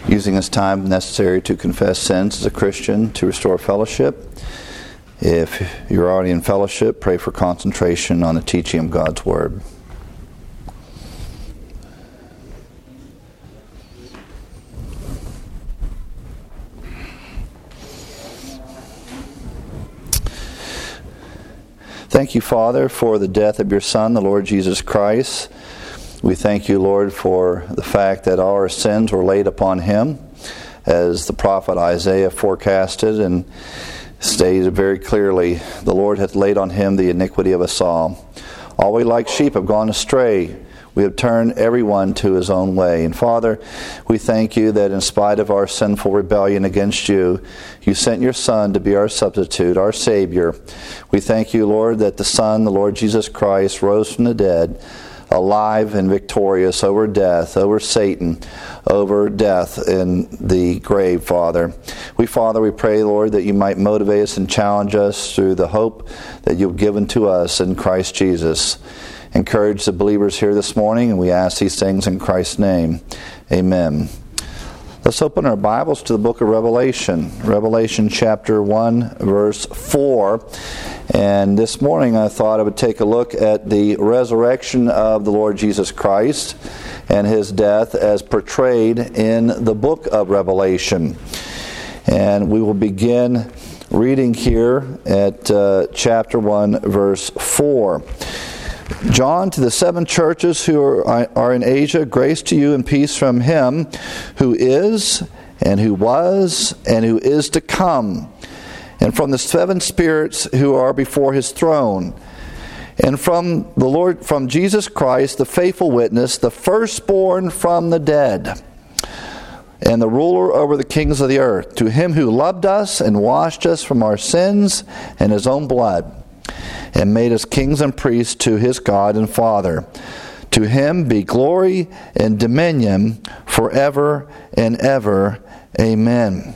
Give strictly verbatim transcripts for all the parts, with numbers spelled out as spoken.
using this time necessary to confess sins as a Christian, to restore fellowship. If you're already in fellowship, pray for concentration on the teaching of God's Word. Thank you, Father, for the death of your Son, the Lord Jesus Christ. We thank you, Lord, for the fact that our sins were laid upon him, as the prophet Isaiah forecasted and stated very clearly, the Lord hath laid on him the iniquity of us all. All we like sheep have gone astray. We have turned everyone to his own way. And Father, we thank you that in spite of our sinful rebellion against you, you sent your Son to be our substitute, our Savior. We thank you, Lord, that the Son, the Lord Jesus Christ, rose from the dead, alive and victorious over death, over Satan, over death in the grave, Father. We, Father, we pray, Lord, that you might motivate us and challenge us through the hope that you've given to us in Christ Jesus. Encourage the believers here this morning, and we ask these things in Christ's name. Amen. Let's open our Bibles to the book of Revelation. Revelation chapter one, verse four. And this morning I thought I would take a look at the resurrection of the Lord Jesus Christ and his death as portrayed in the book of Revelation. And we will begin reading here at uh, chapter one, verse four. John, to the seven churches who are, are in Asia, grace to you and peace from him who is, and who was, and who is to come, and from the seven spirits who are before his throne, and from the Lord, from Jesus Christ, the faithful witness, the firstborn from the dead, and the ruler over the kings of the earth, to him who loved us and washed us from our sins in his own blood, and made us kings and priests to his God and Father. To him be glory and dominion forever and ever. Amen.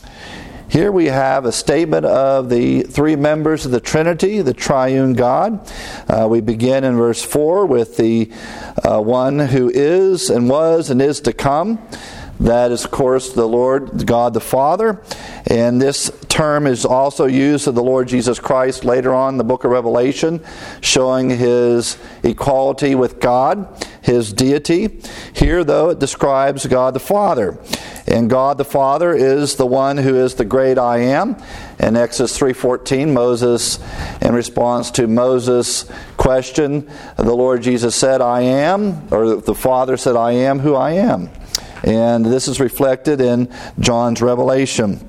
Here we have a statement of the three members of the Trinity, the triune God. Uh, we begin in verse four with the uh, one who is and was and is to come. That is, of course, the Lord, God the Father. And this term is also used of the Lord Jesus Christ later on in the book of Revelation, showing his equality with God, his deity. Here, though, it describes God the Father. And God the Father is the one who is the great I am. In Exodus three fourteen, Moses, in response to Moses' question, the Lord Jesus said, I am, or the Father said, I am who I am. And this is reflected in John's revelation.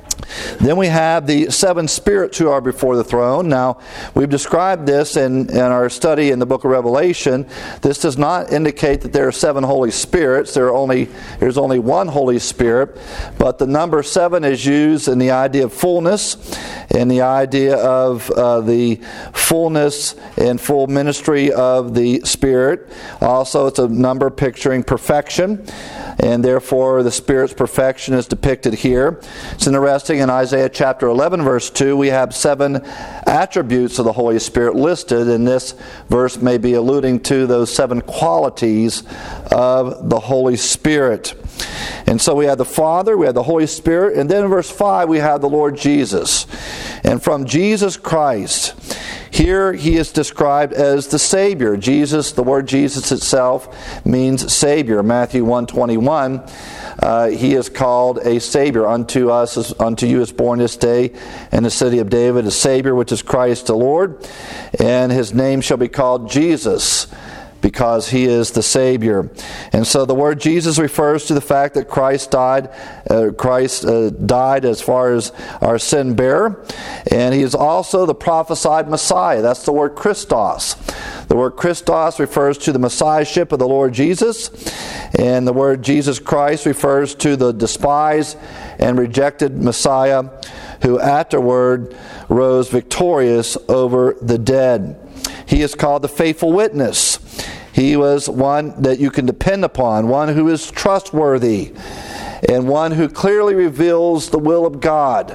Then we have the seven spirits who are before the throne. Now, we've described this in, in our study in the book of Revelation. This does not indicate that there are seven Holy Spirits. There are only there's only one Holy Spirit. But the number seven is used in the idea of fullness, in the idea of uh, the fullness and full ministry of the Spirit. Also, it's a number picturing perfection. And therefore, the Spirit's perfection is depicted here. It's interesting, in Isaiah chapter eleven, verse two, we have seven attributes of the Holy Spirit listed, and this verse may be alluding to those seven qualities of the Holy Spirit. And so we have the Father, we have the Holy Spirit, and then in verse five we have the Lord Jesus. And from Jesus Christ, here he is described as the Savior. Jesus, the word Jesus itself means Savior. Matthew one twenty-one, uh, he is called a Savior. Unto us, unto you is born this day in the city of David a Savior, which is Christ the Lord. And his name shall be called Jesus, because he is the Savior. And so the word Jesus refers to the fact that Christ died uh, Christ uh, died as far as our sin bearer. And he is also the prophesied Messiah. That's the word Christos. The word Christos refers to the Messiahship of the Lord Jesus. And the word Jesus Christ refers to the despised and rejected Messiah who afterward rose victorious over the dead. He is called the faithful witness. He was one that you can depend upon, one who is trustworthy, and one who clearly reveals the will of God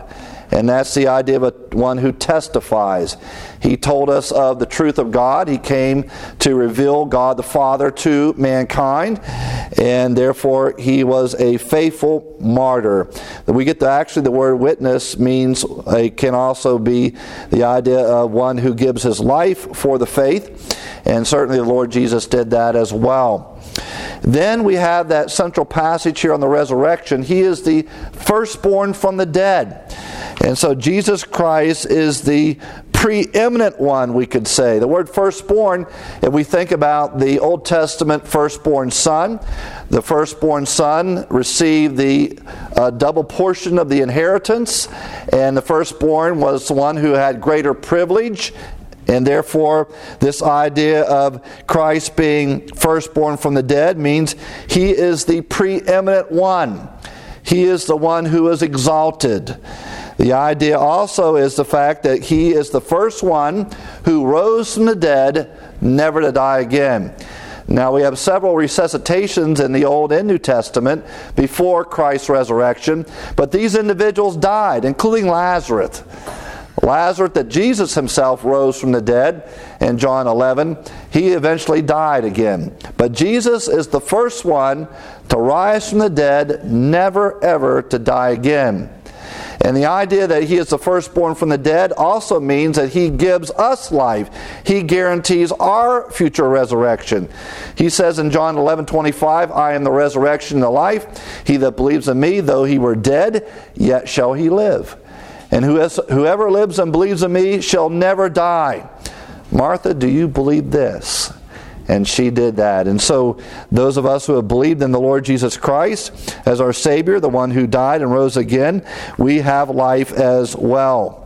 and that's the idea of a, one who testifies. He told us of the truth of God. He came to reveal God the Father to mankind, and therefore he was a faithful martyr. We get to actually the word witness means it can also be the idea of one who gives his life for the faith, and certainly the Lord Jesus did that as well. Then we have that central passage here on the resurrection. He is the firstborn from the dead. And so Jesus Christ is the preeminent one, we could say. The word firstborn, if we think about the Old Testament firstborn son, the firstborn son received the uh, double portion of the inheritance, and the firstborn was the one who had greater privilege. And therefore, this idea of Christ being firstborn from the dead means he is the preeminent one. He is the one who is exalted. The idea also is the fact that he is the first one who rose from the dead, never to die again. Now, we have several resuscitations in the Old and New Testament before Christ's resurrection, but these individuals died, including Lazarus. Lazarus, that Jesus himself rose from the dead in John eleven, he eventually died again. But Jesus is the first one to rise from the dead, never ever to die again. And the idea that he is the firstborn from the dead also means that he gives us life. He guarantees our future resurrection. He says in John eleven twenty-five, I am the resurrection and the life. He that believes in me, though he were dead, yet shall he live. And whoever lives and believes in me shall never die. Martha, do you believe this? And she did that. And so those of us who have believed in the Lord Jesus Christ as our Savior, the one who died and rose again, we have life as well.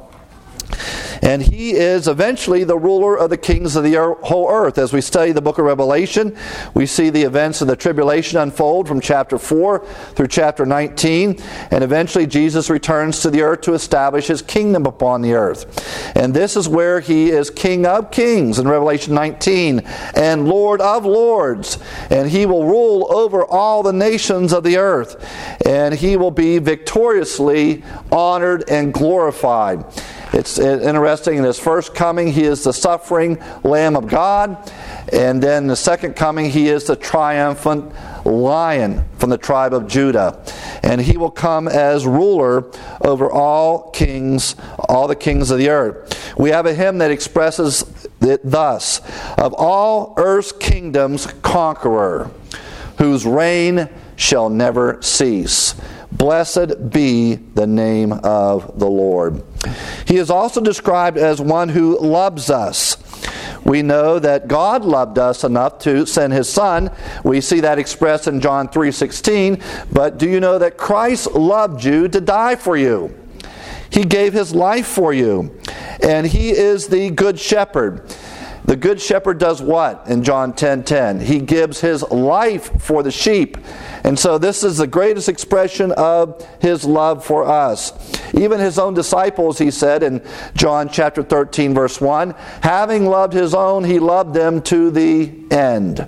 And he is eventually the ruler of the kings of the whole earth. As we study the book of Revelation, we see the events of the tribulation unfold from chapter four through chapter nineteen. And eventually Jesus returns to the earth to establish his kingdom upon the earth. And this is where he is King of kings in Revelation nineteen and Lord of lords. And he will rule over all the nations of the earth. And he will be victoriously honored and glorified. It's interesting, in his first coming, he is the suffering Lamb of God. And then the second coming, he is the triumphant Lion from the tribe of Judah. And he will come as ruler over all kings, all the kings of the earth. We have a hymn that expresses it thus: of all earth's kingdoms conqueror, whose reign shall never cease. Blessed be the name of the Lord. He is also described as one who loves us. We know that God loved us enough to send his Son. We see that expressed in John three sixteen. But do you know that Christ loved you to die for you? He gave his life for you. And he is the good shepherd. The good shepherd does what in John ten ten? He gives his life for the sheep. And so this is the greatest expression of his love for us. Even his own disciples, he said in John chapter thirteen verse one, having loved his own, he loved them to the end.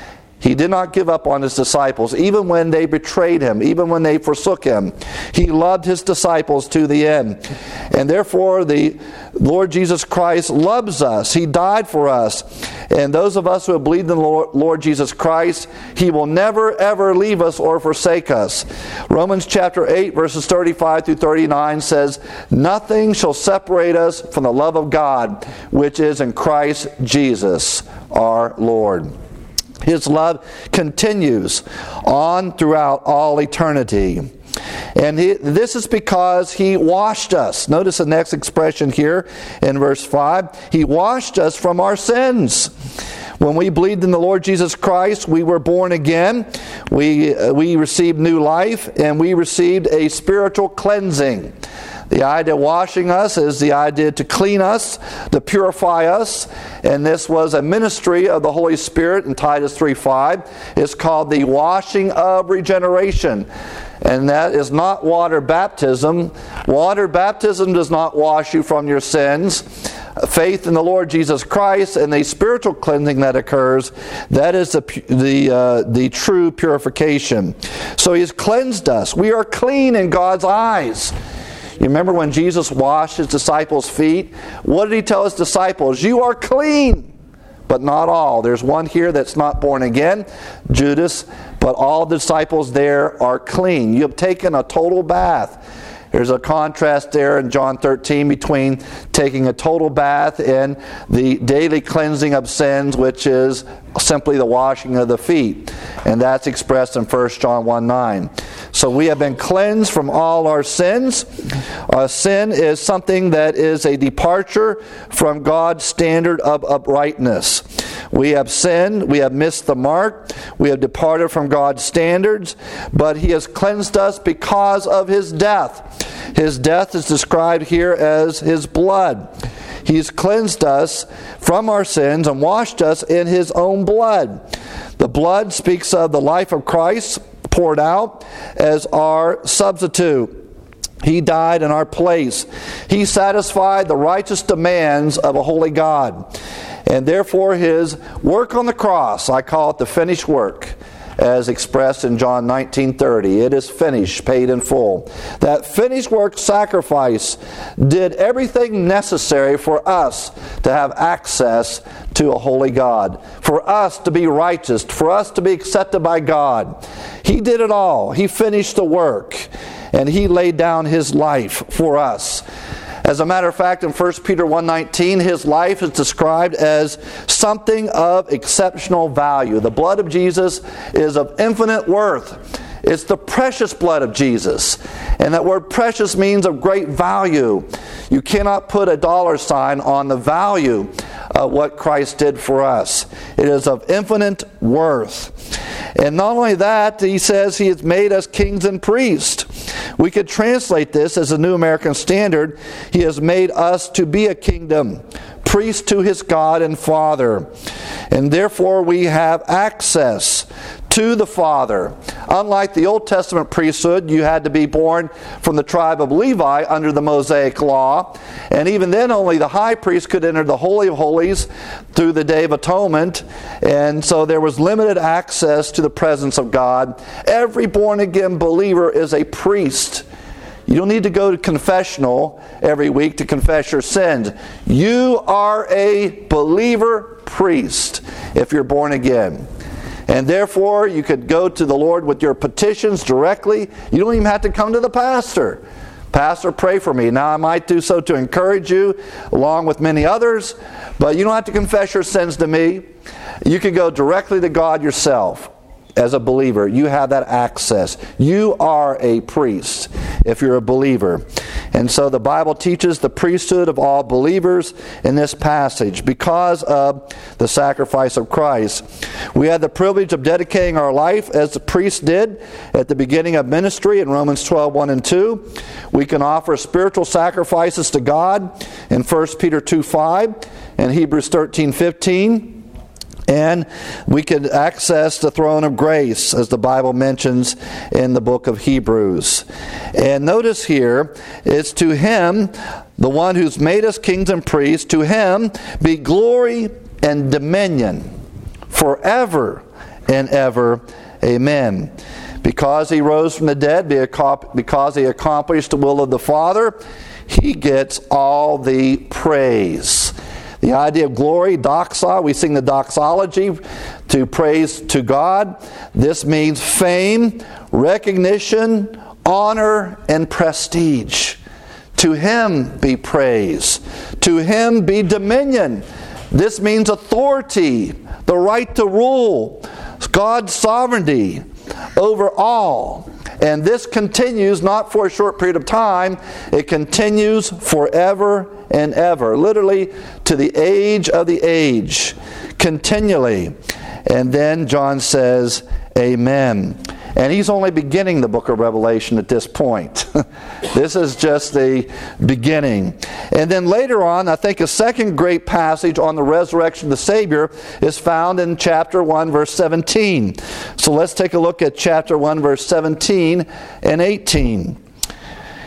He did not give up on his disciples, even when they betrayed him, even when they forsook him. He loved his disciples to the end. And therefore, the Lord Jesus Christ loves us. He died for us. And those of us who have believed in the Lord, Lord Jesus Christ, he will never, ever leave us or forsake us. Romans chapter eight, verses thirty-five through thirty-nine says, nothing shall separate us from the love of God, which is in Christ Jesus our Lord. His love continues on throughout all eternity. And he, this is because he washed us. Notice the next expression here in verse five. He washed us from our sins. When we believed in the Lord Jesus Christ, we were born again. We, uh, we received new life, and we received a spiritual cleansing. The idea of washing us is the idea to clean us, to purify us. And this was a ministry of the Holy Spirit in Titus three five. It's called the washing of regeneration. And that is not water baptism. Water baptism does not wash you from your sins. Faith in the Lord Jesus Christ and the spiritual cleansing that occurs, that is the the uh, the true purification. So he has cleansed us. We are clean in God's eyes. You remember when Jesus washed his disciples' feet? What did he tell his disciples? You are clean, but not all. There's one here that's not born again, Judas, but all the disciples there are clean. You have taken a total bath. There's a contrast there in John thirteen between taking a total bath and the daily cleansing of sins, which is simply the washing of the feet. And that's expressed in First John one nine. So we have been cleansed from all our sins. Uh, sin is something that is a departure from God's standard of uprightness. We have sinned, we have missed the mark, we have departed from God's standards, but He has cleansed us because of His death. His death is described here as His blood. He's cleansed us from our sins and washed us in His own blood. The blood speaks of the life of Christ poured out as our substitute. He died in our place. He satisfied the righteous demands of a holy God. And therefore His work on the cross, I call it the finished work, as expressed in John nineteen thirty. It is finished, paid in full. That finished work sacrifice did everything necessary for us to have access to a holy God, for us to be righteous, for us to be accepted by God. He did it all. He finished the work, and He laid down His life for us. As a matter of fact, in First Peter one nineteen, His life is described as something of exceptional value. The blood of Jesus is of infinite worth. It's the precious blood of Jesus. And that word precious means of great value. You cannot put a dollar sign on the value of what Christ did for us. It is of infinite worth. And not only that, He says He has made us kings and priests. We could translate this as a New American Standard. He has made us to be a kingdom, priest to His God and Father. And therefore we have access to the Father. Unlike the Old Testament priesthood, you had to be born from the tribe of Levi under the Mosaic Law. And even then, only the high priest could enter the Holy of Holies through the Day of Atonement. And so there was limited access to the presence of God. Every born-again believer is a priest. You don't need to go to confessional every week to confess your sins. You are a believer priest if you're born again. And therefore, you could go to the Lord with your petitions directly. You don't even have to come to the pastor. Pastor, pray for me. Now, I might do so to encourage you, along with many others, but you don't have to confess your sins to me. You can go directly to God yourself. As a believer, you have that access. You are a priest if you're a believer. And so the Bible teaches the priesthood of all believers in this passage because of the sacrifice of Christ. We had the privilege of dedicating our life as the priest did at the beginning of ministry in Romans twelve, one and two. We can offer spiritual sacrifices to God in First Peter two, five and Hebrews thirteen, fifteen. And we can access the throne of grace, as the Bible mentions in the book of Hebrews. And notice here, it's to Him, the one who's made us kings and priests, to Him be glory and dominion forever and ever. Amen. Because He rose from the dead, because He accomplished the will of the Father, He gets all the praise. The idea of glory, doxa, we sing the doxology to praise to God. This means fame, recognition, honor, and prestige. To Him be praise. To Him be dominion. This means authority, the right to rule, God's sovereignty over all. And this continues not for a short period of time, it continues forever and ever. Literally to the age of the age. Continually. And then John says, Amen. And he's only beginning the book of Revelation at this point. This is just the beginning. And then later on, I think a second great passage on the resurrection of the Savior is found in chapter one, verse seventeen. So let's take a look at chapter one, verse seventeen and eighteen.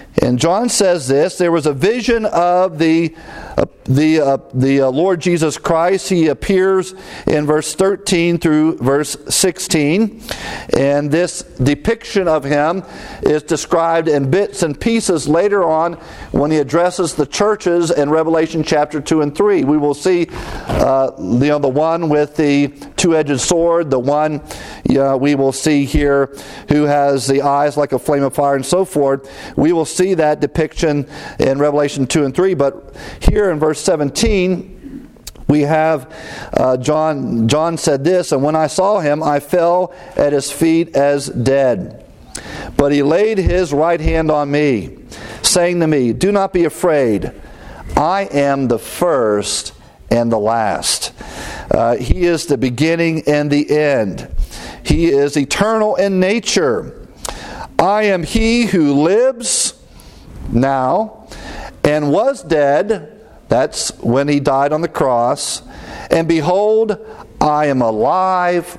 And John says this, there was a vision of the uh, the uh, the uh, Lord Jesus Christ. He appears in verse thirteen through verse sixteen. And this depiction of him is described in bits and pieces later on when he addresses the churches in Revelation chapter two and three. We will see uh, you know, the one with the two-edged sword, the one you know, we will see here who has the eyes like a flame of fire and so forth. We will see that depiction in Revelation two and three, but here in verse seventeen we have uh, John John said this, and when I saw him I fell at his feet as dead. But he laid his right hand on me, saying to me, do not be afraid, I am the first and the last. Uh, he is the beginning and the end. He is eternal in nature. I am he who lives now and was dead. That's when he died on the cross. And behold, I am alive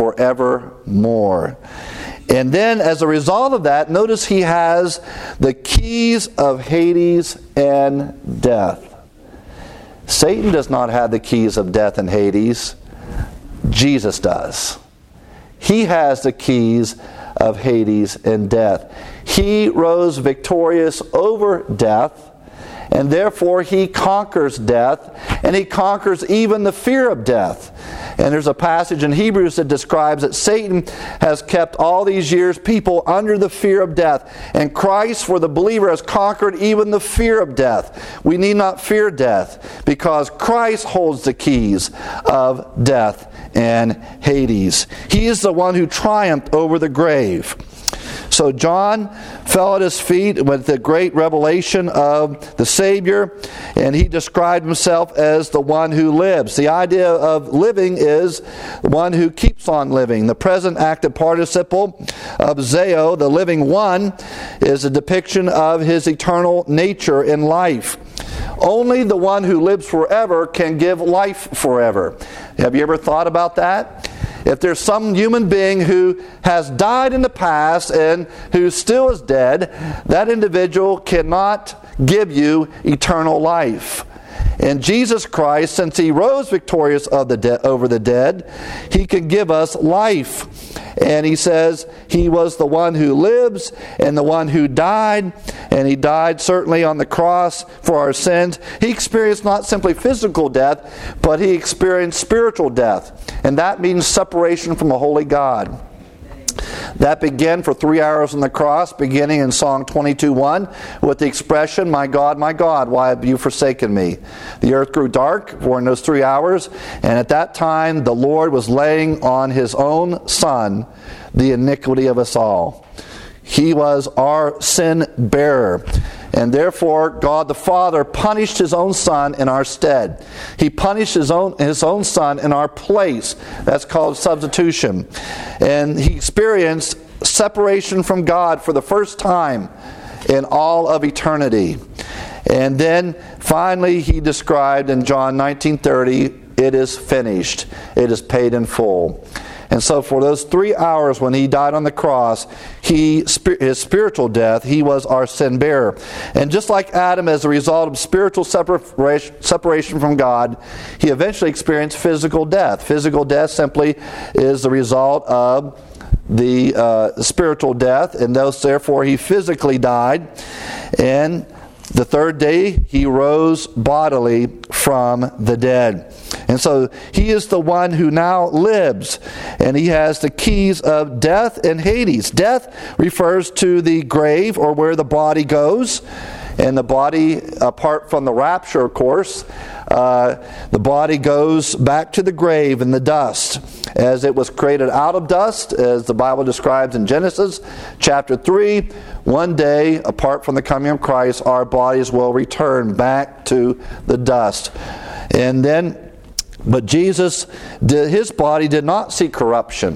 forevermore. And then as a result of that, notice he has the keys of Hades and death. Satan does not have the keys of death and Hades. Jesus does. He has the keys of Hades and death. He rose victorious over death, and therefore he conquers death, and he conquers even the fear of death. And there's a passage in Hebrews that describes that Satan has kept all these years people under the fear of death. And Christ, for the believer, has conquered even the fear of death. We need not fear death because Christ holds the keys of death and Hades. He is the one who triumphed over the grave. So John fell at his feet with the great revelation of the Savior, and he described himself as the one who lives. The idea of living is the one who keeps on living. The present active participle of Zeo, the living one, is a depiction of his eternal nature in life. Only the one who lives forever can give life forever. Have you ever thought about that? If there's some human being who has died in the past and who still is dead, that individual cannot give you eternal life. And Jesus Christ, since he rose victorious of the de- over the dead, he can give us life. And he says he was the one who lives and the one who died. And he died certainly on the cross for our sins. He experienced not simply physical death, but he experienced spiritual death. And that means separation from a holy God. That began for three hours on the cross, beginning in Psalm twenty-two one, with the expression, my God, my God, why have you forsaken me? The earth grew dark during those three hours, and at that time the Lord was laying on his own Son the iniquity of us all. He was our sin bearer. And therefore, God the Father punished his own Son in our stead. He punished his own, his own Son in our place. That's called substitution. And he experienced separation from God for the first time in all of eternity. And then finally he described in John nineteen thirty, it is finished. It is paid in full. And so for those three hours when he died on the cross, he his spiritual death, he was our sin bearer. And just like Adam, as a result of spiritual separation, separation from God, he eventually experienced physical death. Physical death simply is the result of the uh, spiritual death, and thus therefore he physically died. And the third day he rose bodily from the dead. And so he is the one who now lives, and he has the keys of death and Hades. Death refers to the grave, or where the body goes. And the body, apart from the rapture, of course, uh, the body goes back to the grave in the dust, as it was created out of dust, as the Bible describes in Genesis chapter three. One day, apart from the coming of Christ, our bodies will return back to the dust. And then, but Jesus, his body did not see corruption.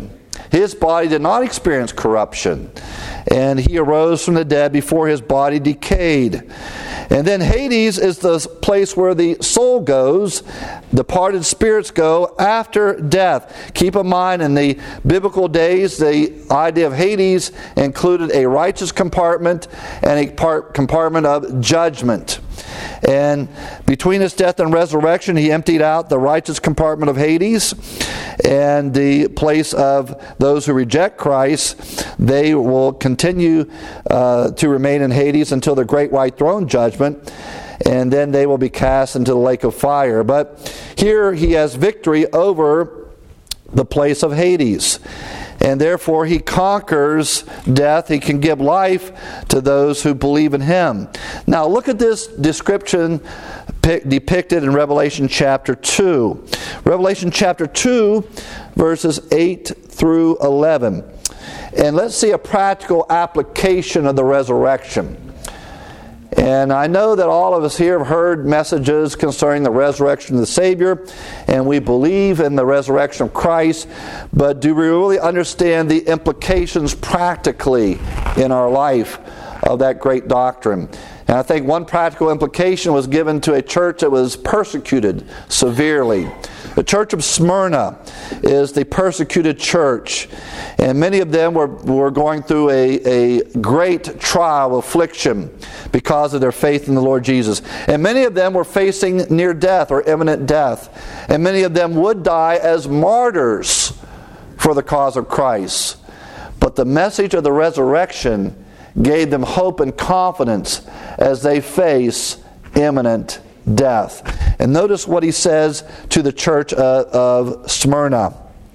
His body did not experience corruption, and he arose from the dead before his body decayed. And then Hades is the place where the soul goes, departed spirits go after death. Keep in mind, in the biblical days, the idea of Hades included a righteous compartment and a part, compartment of judgment. And between his death and resurrection, he emptied out the righteous compartment of Hades, and the place of those who reject Christ. They will continue uh, to remain in Hades until the great white throne judgment, and then they will be cast into the lake of fire. But here he has victory over the place of Hades. And therefore he conquers death. He can give life to those who believe in him. Now look at this description depicted in Revelation chapter two. Revelation chapter two, verses eight through eleven. And let's see a practical application of the resurrection. And I know that all of us here have heard messages concerning the resurrection of the Savior, and we believe in the resurrection of Christ, but do we really understand the implications practically in our life of that great doctrine? And I think one practical implication was given to a church that was persecuted severely. The church of Smyrna is the persecuted church, and many of them were, were going through a, a great trial, affliction, because of their faith in the Lord Jesus. And many of them were facing near death or imminent death. And many of them would die as martyrs for the cause of Christ. But the message of the resurrection gave them hope and confidence as they face imminent death. And notice what he says to the church uh, of Smyrna.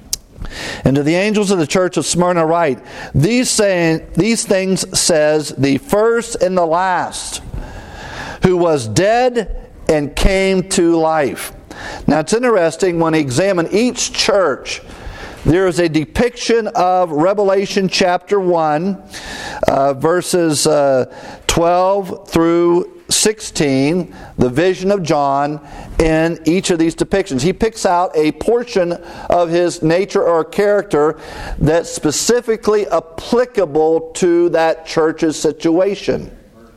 And to the angels of the church of Smyrna write, These, saying, these things says the first and the last, who was dead and came to life. Now it's interesting, when you examine each church, there is a depiction of Revelation chapter one, uh, verses uh, twelve through sixteen, the vision of John, in each of these depictions. He picks out a portion of his nature or character that's specifically applicable to that church's situation.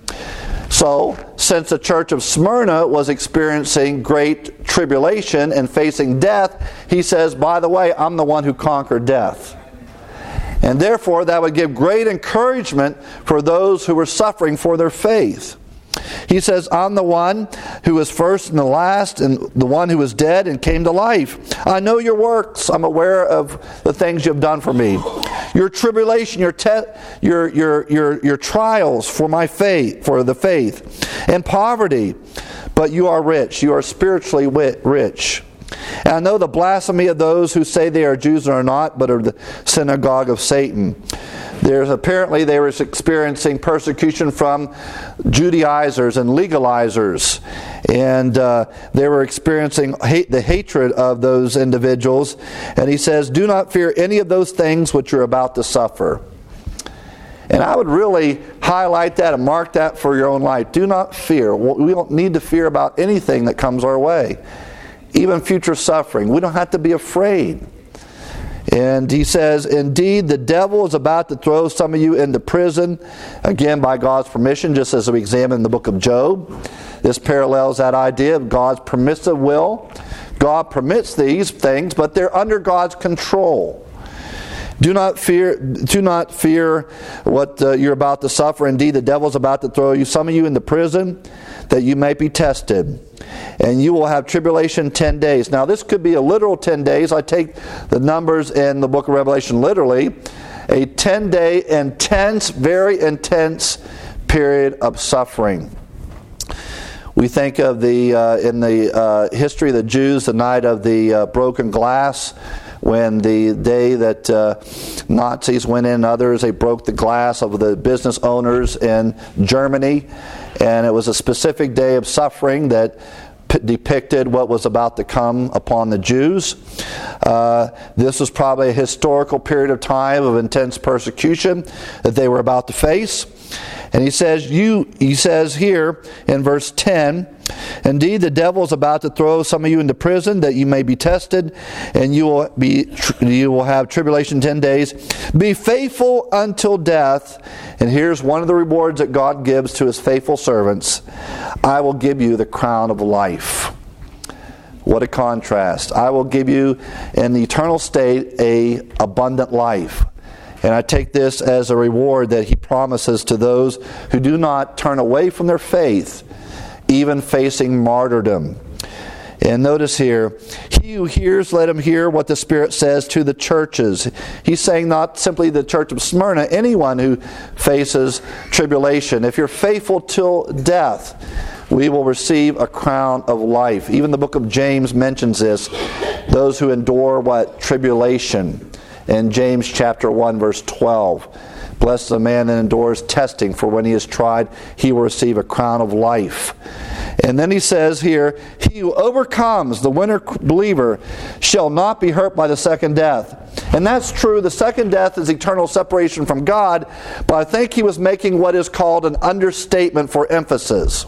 So, since the church of Smyrna was experiencing great tribulation and facing death, he says, by the way, I'm the one who conquered death. And therefore, that would give great encouragement for those who were suffering for their faith. He says, I'm the one who was first and the last, and the one who was dead and came to life. I know your works. I'm aware of the things you've done for me. Your tribulation, your te- your your your your trials for my faith, for the faith, and poverty. But you are rich. You are spiritually rich. And I know the blasphemy of those who say they are Jews and are not, but are the synagogue of Satan. There's apparently they were experiencing persecution from Judaizers and legalizers, and uh, they were experiencing hate, the hatred of those individuals. And he says, do not fear any of those things which you're about to suffer. And I would really highlight that and mark that for your own life. Do not fear. We don't need to fear about anything that comes our way, even future suffering. We don't have to be afraid. And he says, indeed, the devil is about to throw some of you into prison, again by God's permission, just as we examine the book of Job. This parallels that idea of God's permissive will. God permits these things, but they're under God's control. Do not fear, do not fear what uh, you're about to suffer. Indeed, the devil is about to throw you, some of you into prison, that you may be tested. And you will have tribulation ten days. Now this could be a literal ten days. I take the numbers in the book of Revelation literally. A ten-day intense, very intense period of suffering. We think of the uh, in the uh, history of the Jews, the night of the uh, broken glass, when the day that uh, Nazis went in and others, they broke the glass of the business owners in Germany. And it was a specific day of suffering that p- depicted what was about to come upon the Jews. Uh, this was probably a historical period of time of intense persecution that they were about to face. And he says, "You." He says here in verse ten, Indeed, the devil is about to throw some of you into prison that you may be tested, and you will be you will have tribulation ten days. Be faithful until death, and here's one of the rewards that God gives to his faithful servants. I will give you the crown of life. What a contrast. I will give you in the eternal state a abundant life. And I take this as a reward that he promises to those who do not turn away from their faith, even facing martyrdom. And notice here, he who hears, let him hear what the Spirit says to the churches. He's saying not simply the church of Smyrna, anyone who faces tribulation. If you're faithful till death, we will receive a crown of life. Even the book of James mentions this. Those who endure what? Tribulation. In James chapter one, verse twelve. Blessed is the man that endures testing, for when he is tried, he will receive a crown of life. And then he says here, he who overcomes, the winner believer, shall not be hurt by the second death. And that's true. The second death is eternal separation from God, but I think he was making what is called an understatement for emphasis.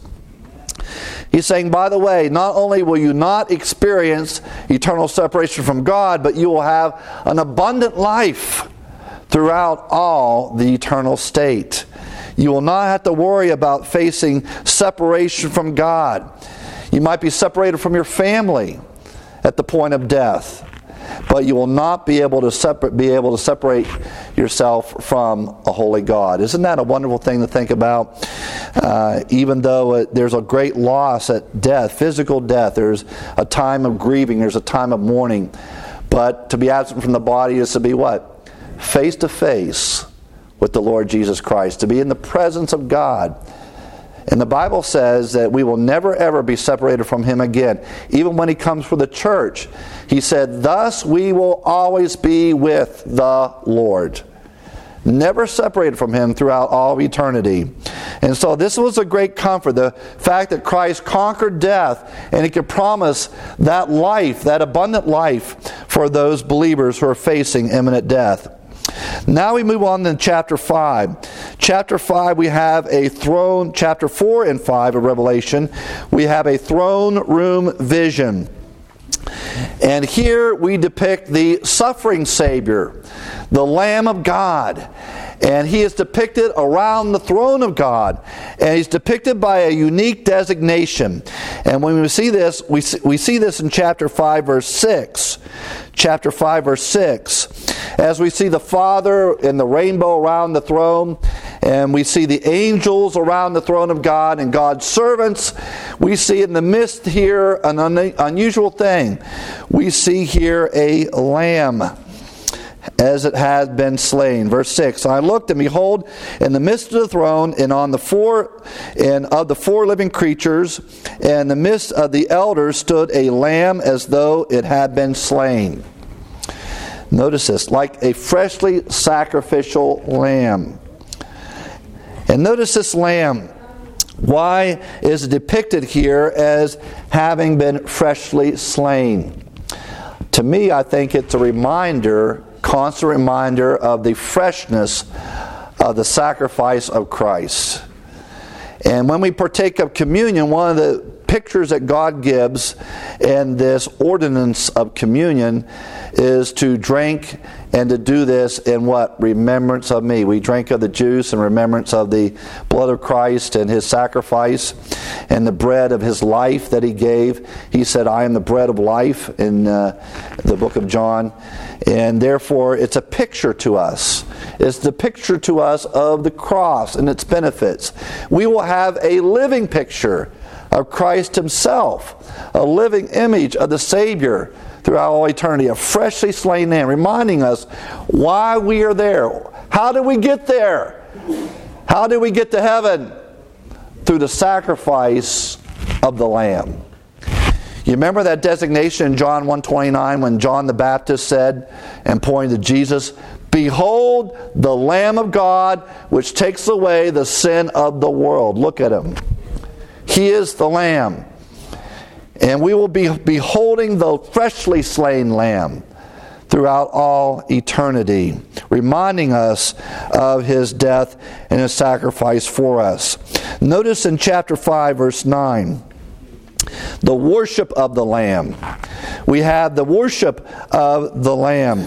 He's saying, by the way, not only will you not experience eternal separation from God, but you will have an abundant life throughout all the eternal state. You will not have to worry about facing separation from God. You might be separated from your family at the point of death, but you will not be able to separate, be able to separate yourself from a holy God. Isn't that a wonderful thing to think about? Uh, even though it, there's a great loss at death, physical death, there's a time of grieving, there's a time of mourning. But to be absent from the body is to be what? Face to face with the Lord Jesus Christ, to be in the presence of God. And the Bible says that we will never ever be separated from Him again. Even when He comes for the church, He said, thus we will always be with the Lord. Never separated from Him throughout all of eternity. And so this was a great comfort, the fact that Christ conquered death, and He could promise that life, that abundant life, for those believers who are facing imminent death. Now we move on to chapter five. Chapter five, we have a throne, chapter four and five of Revelation, we have a throne room vision. And here we depict the suffering Savior, the Lamb of God. And He is depicted around the throne of God. And He's depicted by a unique designation. And when we see this, we see, we see this in chapter five, verse six. Chapter five, verse six. As we see the Father in the rainbow around the throne, and we see the angels around the throne of God and God's servants, we see in the midst here an un- unusual thing. We see here a lamb, as it had been slain. Verse six, I looked, and behold, in the midst of the throne, and on the four and of the four living creatures, and in the midst of the elders stood a lamb as though it had been slain. Notice this, like a freshly sacrificial lamb. And notice this lamb. Why is it depicted here as having been freshly slain? To me, I think it's a reminder, constant reminder of the freshness of the sacrifice of Christ. And when we partake of communion, one of the pictures that God gives in this ordinance of communion is to drink and to do this in what? Remembrance of me. We drink of the juice in remembrance of the blood of Christ and His sacrifice and the bread of His life that He gave. He said, I am the bread of life in uh, the book of John. And therefore, it's a picture to us. It's the picture to us of the cross and its benefits. We will have a living picture of Christ Himself, a living image of the Savior throughout all eternity, a freshly slain lamb, reminding us why we are there. How did we get there? How did we get to heaven? Through the sacrifice of the Lamb. You remember that designation in John one twenty-nine when John the Baptist said, and pointing to Jesus, behold the Lamb of God which takes away the sin of the world. Look at Him. He is the Lamb. And we will be beholding the freshly slain Lamb throughout all eternity, reminding us of His death and His sacrifice for us. Notice in chapter five, verse nine, the worship of the Lamb. We have the worship of the Lamb.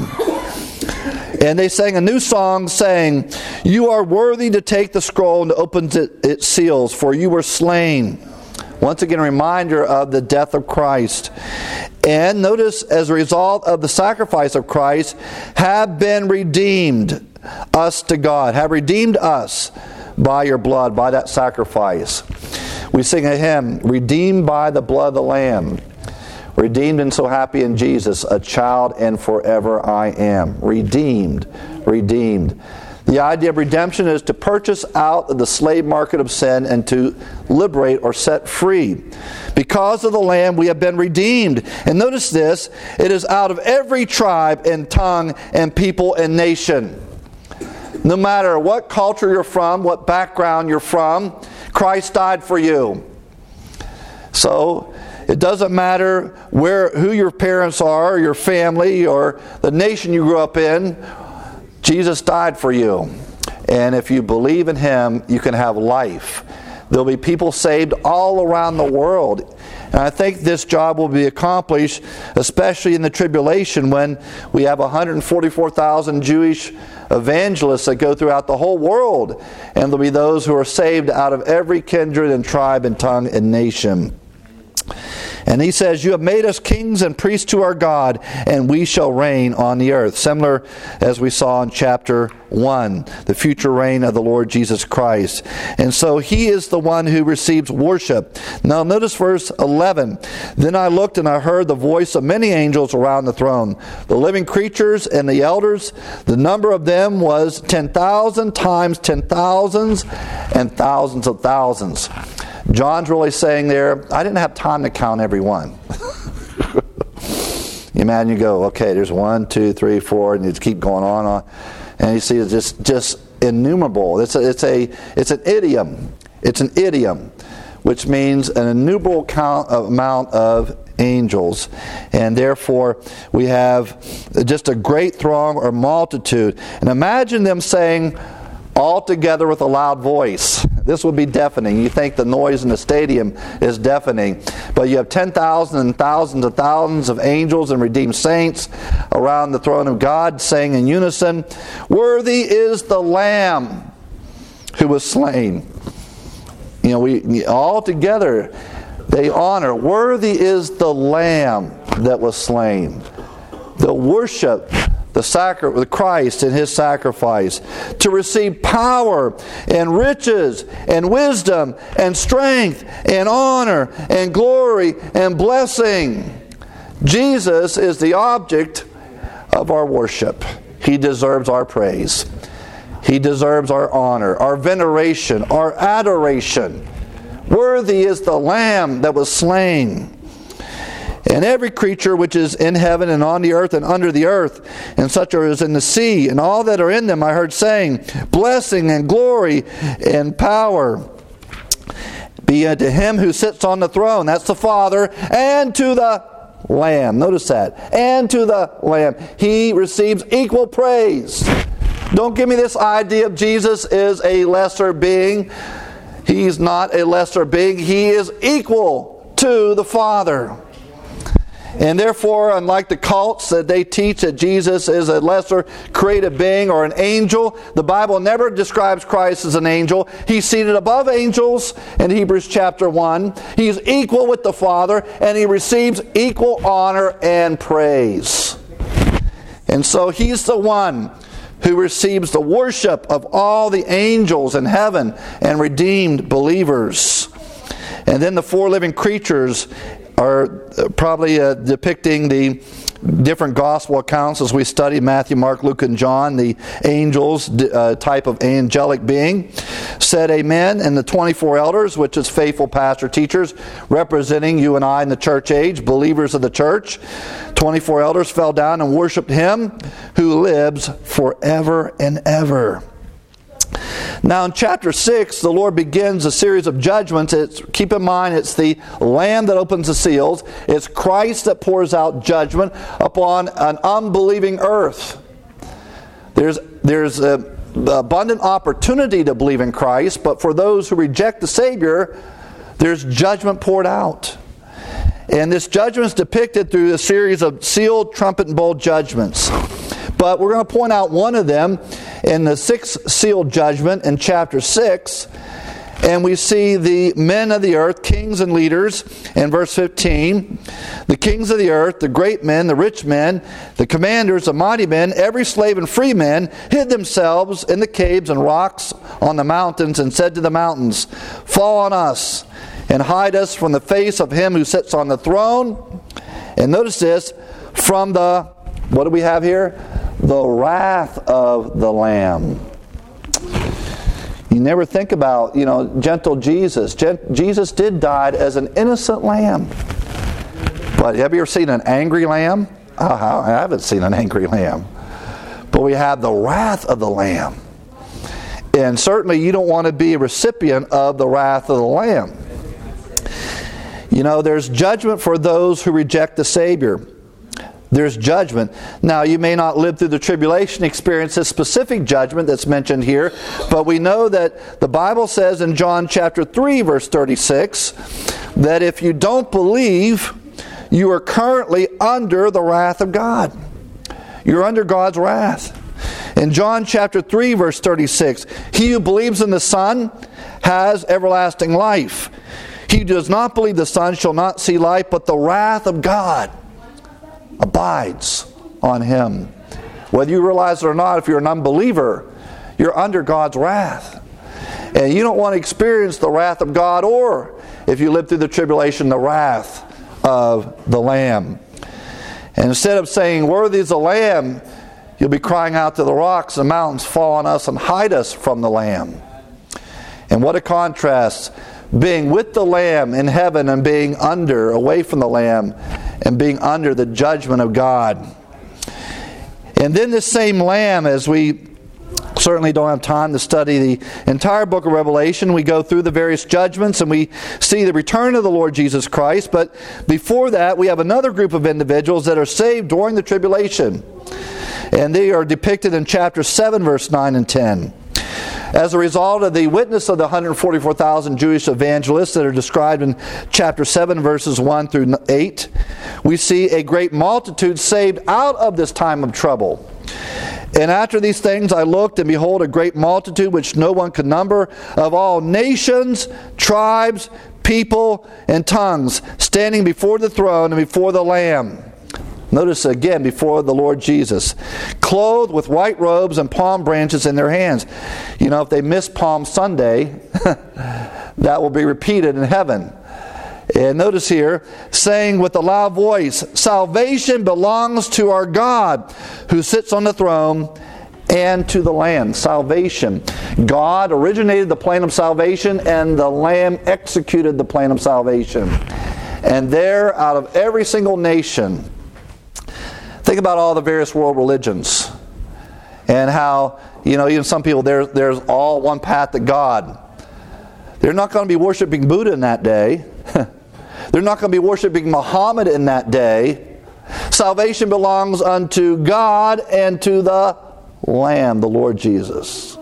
And they sang a new song saying, "You are worthy to take the scroll and to open its seals, for you were slain." Once again, a reminder of the death of Christ. And notice, as a result of the sacrifice of Christ, have been redeemed us to God, have redeemed us by your blood, by that sacrifice. We sing a hymn, "Redeemed by the blood of the Lamb." Redeemed and so happy in Jesus, a child and forever I am. Redeemed, redeemed. The idea of redemption is to purchase out of the slave market of sin and to liberate or set free. Because of the Lamb we have been redeemed. And notice this, it is out of every tribe and tongue and people and nation. No matter what culture you're from, what background you're from, Christ died for you. So, it doesn't matter where, who your parents are, or your family, or the nation you grew up in. Jesus died for you. And if you believe in Him, you can have life. There'll be people saved all around the world. And I think this job will be accomplished, especially in the tribulation, when we have one hundred forty-four thousand Jewish evangelists that go throughout the whole world. And there'll be those who are saved out of every kindred and tribe and tongue and nation. And he says, "You have made us kings and priests to our God, and we shall reign on the earth." Similar as we saw in chapter one, the future reign of the Lord Jesus Christ. And so He is the one who receives worship. Now notice verse eleven. "Then I looked and I heard the voice of many angels around the throne, the living creatures and the elders. The number of them was ten thousand times ten thousands and thousands of thousands." John's really saying there, I didn't have time to count every one. You imagine you go, okay, there's one, two, three, four, and you just keep going on, on. And you see it's just, just innumerable. It's a, it's a, it's an idiom. It's an idiom, which means an innumerable count of, amount of angels. And therefore, we have just a great throng or multitude. And imagine them saying, all together with a loud voice. This would be deafening. You think the noise in the stadium is deafening. But you have ten thousand and thousands of thousands of angels and redeemed saints around the throne of God saying in unison, "Worthy is the Lamb who was slain." You know, we all together they honor. Worthy is the Lamb that was slain. The worship the sacri- the Christ and His sacrifice, to receive power and riches and wisdom and strength and honor and glory and blessing. Jesus is the object of our worship. He deserves our praise. He deserves our honor, our veneration, our adoration. Worthy is the Lamb that was slain. And every creature which is in heaven and on the earth and under the earth, and such as in the sea, and all that are in them, I heard saying, blessing and glory and power be unto Him who sits on the throne, that's the Father, and to the Lamb. Notice that. And to the Lamb. He receives equal praise. Don't give me this idea of Jesus is a lesser being. He's not a lesser being. He is equal to the Father. And therefore, unlike the cults that they teach that Jesus is a lesser created being or an angel, the Bible never describes Christ as an angel. He's seated above angels in Hebrews chapter one. He's equal with the Father, and He receives equal honor and praise. And so He's the one who receives the worship of all the angels in heaven and redeemed believers. And then the four living creatures are probably uh, depicting the different gospel accounts as we study Matthew, Mark, Luke, and John. The angels, uh, type of angelic being, said amen. And the twenty-four elders, which is faithful pastor teachers, representing you and I in the church age, believers of the church. twenty-four elders fell down and worshiped Him who lives forever and ever. Now in chapter six, the Lord begins a series of judgments. It's, keep in mind, it's the Lamb that opens the seals. It's Christ that pours out judgment upon an unbelieving earth. There's, there's a, abundant opportunity to believe in Christ, but for those who reject the Savior, there's judgment poured out. And this judgment is depicted through a series of sealed trumpet and bowl judgments. But we're going to point out one of them in the sixth sealed judgment in chapter six. And we see the men of the earth, kings and leaders, in verse fifteen. The kings of the earth, the great men, the rich men, the commanders, the mighty men, every slave and free man, hid themselves in the caves and rocks on the mountains, and said to the mountains, fall on us, and hide us from the face of him who sits on the throne. And notice this, from the, what do we have here? The wrath of the Lamb. You never think about, you know, gentle Jesus. Gen- Jesus did die as an innocent lamb. But have you ever seen an angry lamb? Oh, I haven't seen an angry lamb. But we have the wrath of the Lamb. And certainly you don't want to be a recipient of the wrath of the Lamb. You know, there's judgment for those who reject the Savior. There's judgment. Now, you may not live through the tribulation, experience this specific judgment that's mentioned here, but we know that the Bible says in John chapter three, verse thirty-six, that if you don't believe, you are currently under the wrath of God. You're under God's wrath. In John chapter three, verse thirty-six, he who believes in the Son has everlasting life. He who does not believe the Son shall not see life, but the wrath of God abides on him. Whether you realize it or not, if you're an unbeliever, you're under God's wrath. And you don't want to experience the wrath of God, or if you live through the tribulation, the wrath of the Lamb. And instead of saying, worthy is the Lamb, you'll be crying out to the rocks and mountains, fall on us and hide us from the Lamb. And what a contrast, being with the Lamb in heaven and being under, away from the Lamb, and being under the judgment of God. And then this same Lamb, as we certainly don't have time to study the entire book of Revelation, we go through the various judgments and we see the return of the Lord Jesus Christ. But before that, we have another group of individuals that are saved during the tribulation. And they are depicted in chapter seven, verse nine and ten. As a result of the witness of the one hundred forty-four thousand Jewish evangelists that are described in chapter seven, verses one through eight, we see a great multitude saved out of this time of trouble. And after these things I looked, and behold, a great multitude which no one could number, of all nations, tribes, people, and tongues, standing before the throne and before the Lamb. Notice again, before the Lord Jesus, clothed with white robes and palm branches in their hands. You know, if they miss Palm Sunday, that will be repeated in heaven. And notice here, saying with a loud voice, salvation belongs to our God who sits on the throne and to the Lamb. Salvation. God originated the plan of salvation, and the Lamb executed the plan of salvation. And there, out of every single nation, think about all the various world religions and how, you know, even some people, there, there's all one path to God. They're not going to be worshiping Buddha in that day. They're not going to be worshiping Muhammad in that day. Salvation belongs unto God and to the Lamb, the Lord Jesus.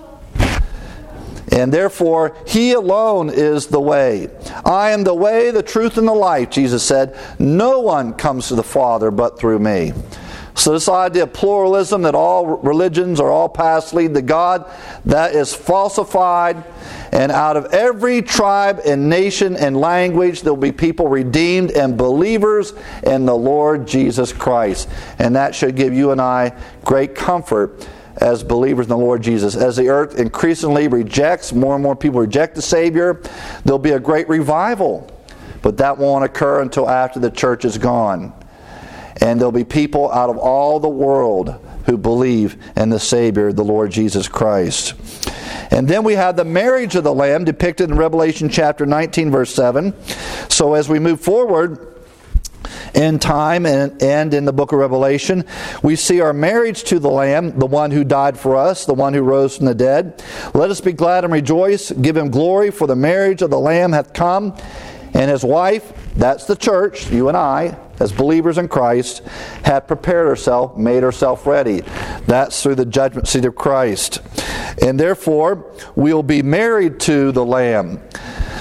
And therefore, He alone is the way. I am the way, the truth, and the life, Jesus said. No one comes to the Father but through me. So this idea of pluralism, that all religions or all paths lead to God, that is falsified. And out of every tribe and nation and language, there will be people redeemed and believers in the Lord Jesus Christ. And that should give you and I great comfort as believers in the Lord Jesus. As the earth increasingly rejects, more and more people reject the Savior, there'll be a great revival. But that won't occur until after the church is gone. And there'll be people out of all the world who believe in the Savior, the Lord Jesus Christ. And then we have the marriage of the Lamb depicted in Revelation chapter nineteen, verse seven. So as we move forward in time and, and in the book of Revelation, we see our marriage to the Lamb, the one who died for us, the one who rose from the dead. Let us be glad and rejoice, give Him glory, for the marriage of the Lamb hath come, and His wife, that's the church, you and I, as believers in Christ, have prepared herself, made herself ready. That's through the judgment seat of Christ. And therefore, we'll be married to the Lamb.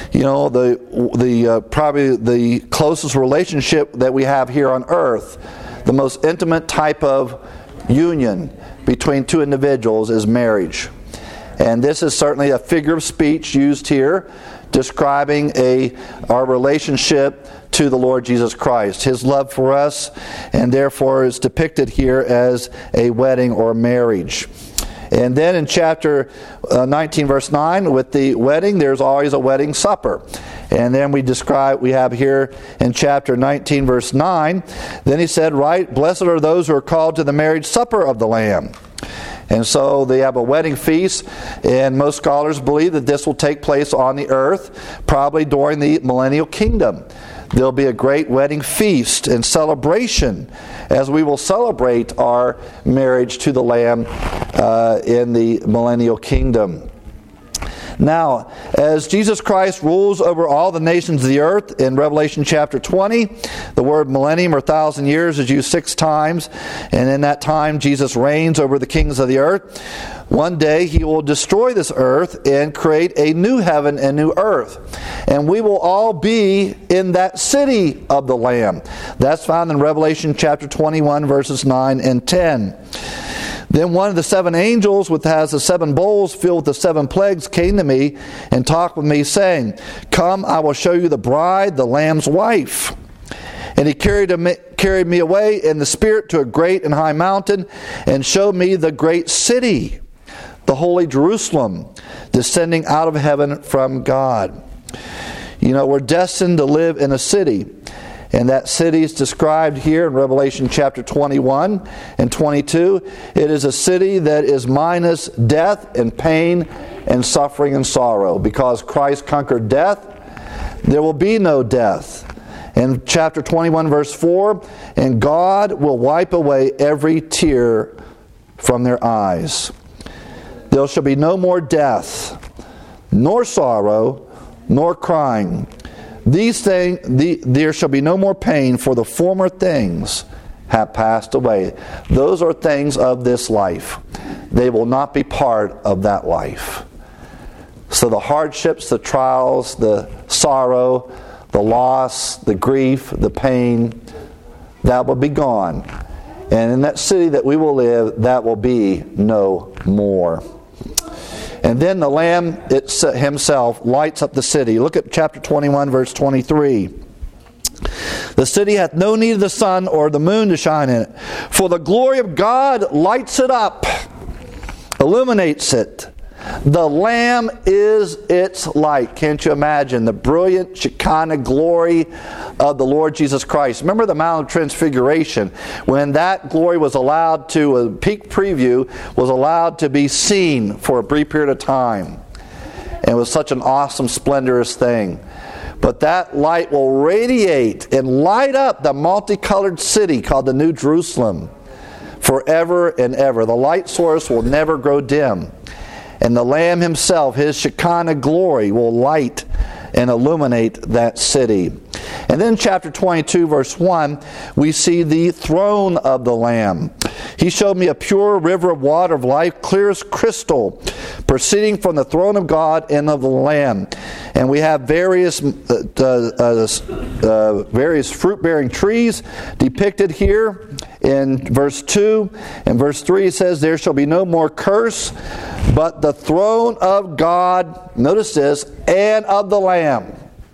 you know, the the uh, probably the closest relationship that we have here on earth, the most intimate type of union between two individuals is marriage. And this is certainly a figure of speech used here, describing a our relationship to the Lord Jesus Christ, His love for us, and therefore is depicted here as a wedding or marriage. And then in chapter uh, nineteen, verse nine, with the wedding, there's always a wedding supper. And then we describe, we have here in chapter nineteen, verse nine, then he said, right, blessed are those who are called to the marriage supper of the Lamb. And so they have a wedding feast, and most scholars believe that this will take place on the earth, probably during the millennial kingdom. There'll be a great wedding feast and celebration as we will celebrate our marriage to the Lamb uh, in the millennial kingdom. Now, as Jesus Christ rules over all the nations of the earth in Revelation chapter twenty, the word millennium or thousand years is used six times, and in that time Jesus reigns over the kings of the earth. One day He will destroy this earth and create a new heaven and new earth. And we will all be in that city of the Lamb. That's found in Revelation chapter twenty-one, verses nine and ten. Then one of the seven angels, which has the seven bowls filled with the seven plagues, came to me and talked with me, saying, come, I will show you the bride, the Lamb's wife. And he carried, me, carried me away in the Spirit to a great and high mountain, and showed me the great city, the holy Jerusalem, descending out of heaven from God. You know, we're destined to live in a city. And that city is described here in Revelation chapter twenty-one and twenty-two. It is a city that is minus death and pain and suffering and sorrow. Because Christ conquered death, there will be no death. In chapter twenty-one, verse four, and God will wipe away every tear from their eyes. There shall be no more death, nor sorrow, nor crying. These things, the, there shall be no more pain, for the former things have passed away. Those are things of this life. They will not be part of that life. So the hardships, the trials, the sorrow, the loss, the grief, the pain, that will be gone. And in that city that we will live, that will be no more. And then the Lamb it, himself lights up the city. Look at chapter twenty-one, verse twenty-three. The city hath no need of the sun or the moon to shine in it, for the glory of God lights it up, illuminates it. The Lamb is its light. Can't you imagine the brilliant Shekinah glory of the Lord Jesus Christ? Remember the Mount of Transfiguration, when that glory was allowed to, a peak preview, was allowed to be seen for a brief period of time. And it was such an awesome, splendorous thing. But that light will radiate and light up the multicolored city called the New Jerusalem forever and ever. The light source will never grow dim. And the Lamb himself, his Shekinah glory, will light and illuminate that city. And then chapter twenty-two, verse one, we see the throne of the Lamb. He showed me a pure river of water of life, clear as crystal, proceeding from the throne of God and of the Lamb. And we have various uh, uh, uh, various fruit-bearing trees depicted here in verse two. In verse three it says, there shall be no more curse, but the throne of God, notice this, and of the Lamb.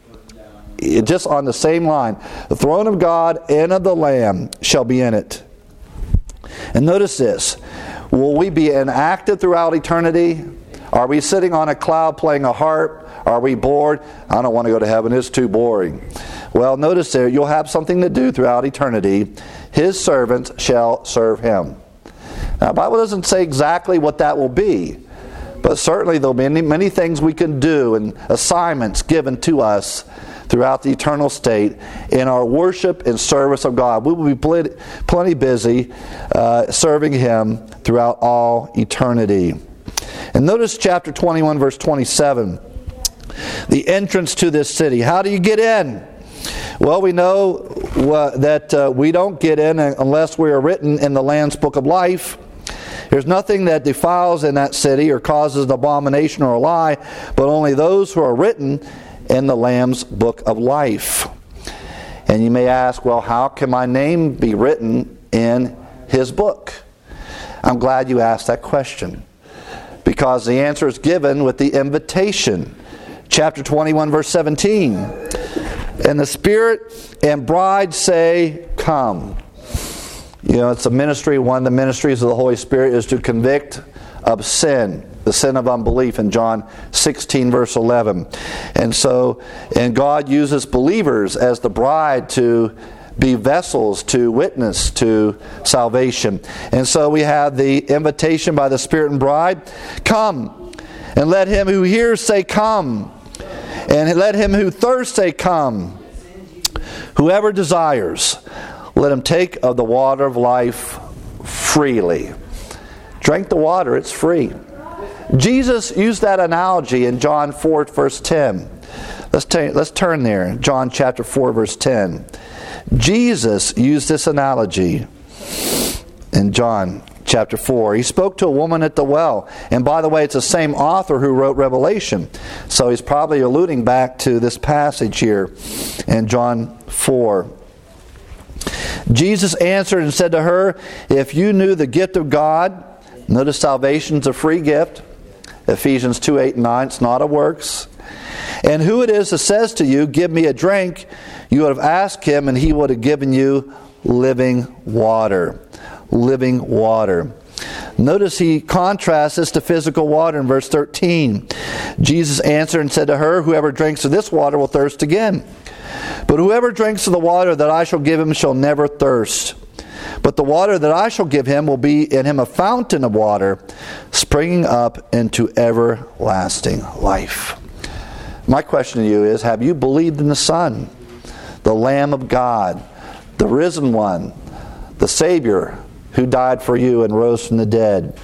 Just on the same line. The throne of God and of the Lamb shall be in it. And notice this. Will we be inactive throughout eternity? Are we sitting on a cloud playing a harp? Are we bored? I don't want to go to heaven. It's too boring. Well, notice there, you'll have something to do throughout eternity. His servants shall serve him. Now, the Bible doesn't say exactly what that will be. But certainly there will be many, many things we can do and assignments given to us throughout the eternal state in our worship and service of God. We will be plenty, plenty busy uh, serving Him throughout all eternity. And notice chapter twenty-one, verse twenty-seven. The entrance to this city. How do you get in? Well, we know uh, that uh, we don't get in unless we are written in the Lamb's Book of Life. There's nothing that defiles in that city or causes an abomination or a lie, but only those who are written in the Lamb's book of life. And you may ask, well, how can my name be written in his book? I'm glad you asked that question, because the answer is given with the invitation. Chapter twenty-one, verse seventeen. And the Spirit and bride say, come. You know, it's a ministry. One of the ministries of the Holy Spirit is to convict of sin, the sin of unbelief in John sixteen, verse eleven. And so, and God uses believers as the bride to be vessels to witness to salvation. And so we have the invitation by the Spirit and bride, come, and let him who hears say, come, and let him who thirsts say, come. Whoever desires, let him take of the water of life freely. Drink the water, it's free. Jesus used that analogy in John four, verse ten. Let's, t- let's turn there. John chapter four, verse ten. Jesus used this analogy in John chapter four. He spoke to a woman at the well. And by the way, it's the same author who wrote Revelation. So he's probably alluding back to this passage here in John four. Jesus answered and said to her, if you knew the gift of God, notice salvation's a free gift. Ephesians two, eight, and nine, it's not of works. And who it is that says to you, give me a drink, you would have asked him, and he would have given you living water. Living water. Notice he contrasts this to physical water in verse thirteen. Jesus answered and said to her, whoever drinks of this water will thirst again. But whoever drinks of the water that I shall give him shall never thirst. But the water that I shall give him will be in him a fountain of water, springing up into everlasting life. My question to you is, have you believed in the Son, the Lamb of God, the risen one, the Savior who died for you and rose from the dead?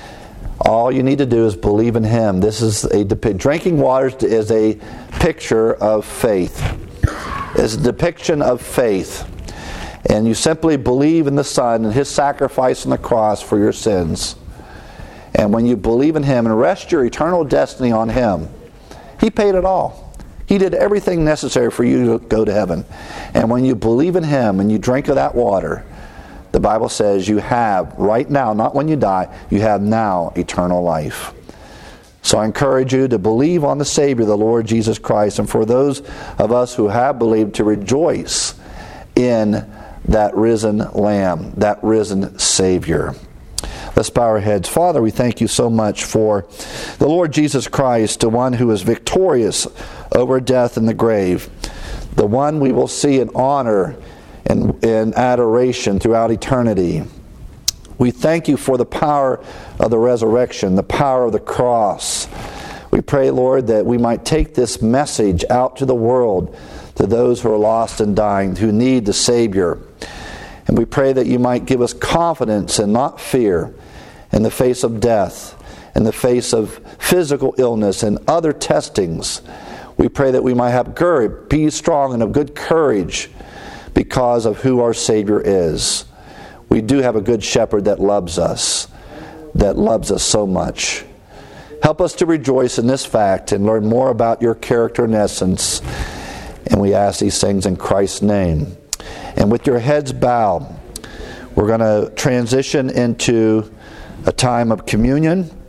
All you need to do is believe in him. This is a drinking water is a picture of faith. It's a depiction of faith. And you simply believe in the Son and his sacrifice on the cross for your sins. And when you believe in him and rest your eternal destiny on him, he paid it all. He did everything necessary for you to go to heaven. And when you believe in him and you drink of that water, the Bible says you have right now, not when you die, you have now eternal life. So I encourage you to believe on the Savior, the Lord Jesus Christ, and for those of us who have believed, to rejoice in that risen Lamb, that risen Savior. Let's bow our heads. Father, we thank you so much for the Lord Jesus Christ, the one who is victorious over death and the grave, the one we will see in honor and in adoration throughout eternity. We thank you for the power of the resurrection, the power of the cross. We pray, Lord, that we might take this message out to the world, to those who are lost and dying, who need the Savior. And we pray that you might give us confidence and not fear in the face of death, in the face of physical illness and other testings. We pray that we might have courage, be strong and of good courage because of who our Savior is. We do have a good shepherd that loves us, that loves us so much. Help us to rejoice in this fact and learn more about your character and essence. And we ask these things in Christ's name. And with your heads bowed, we're going to transition into a time of communion.